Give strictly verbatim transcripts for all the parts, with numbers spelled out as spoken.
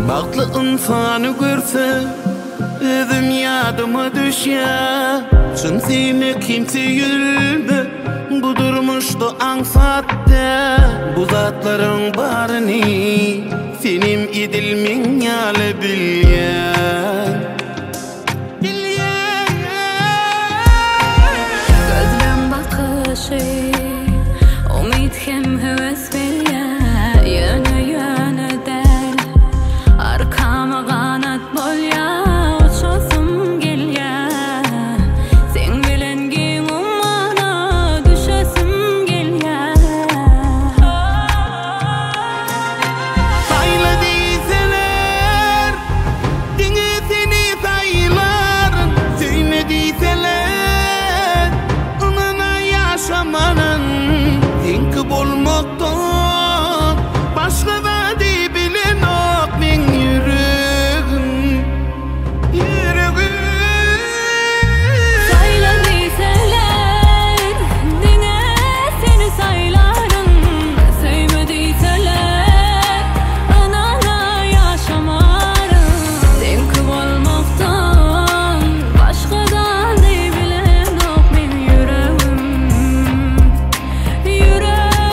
Bagtly insanı görse özüm yadıma düşer. Şun seni kimse yürüme, bu durmuşda ansatda. Bu zatların barını senim idilmin yale bilyen. Gözlem bakışı umid hem heves bilyen. Yönü yönü del arkama kanat bol ya. Uçasım gelyen sen bilen ki ummana düşesim gelyen. Sayla deyseler dine seni saylar. Söyle deyseler onana yaşamanın Think olmaktan başka da bilen ok men yüreğim, yüreğim. Sayla deyseler dine seni saylarım. Sevme deyseler anana yaşamarım. Denk olmaktan başkadan bilen ok men yüreğim, yüreğim.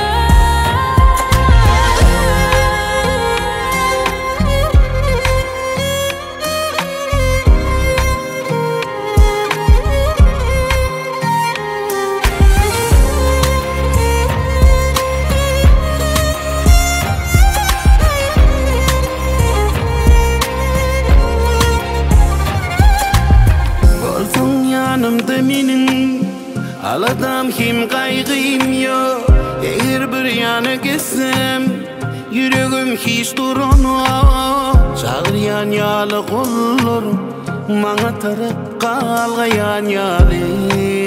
Olsun yanımda menin, aladam hem kaygıyım yok. Eğer bir yana gitsem yüreğim hiç duramaz. Çağıryan yalı kollarım, bana tarıp kalgayan yalı.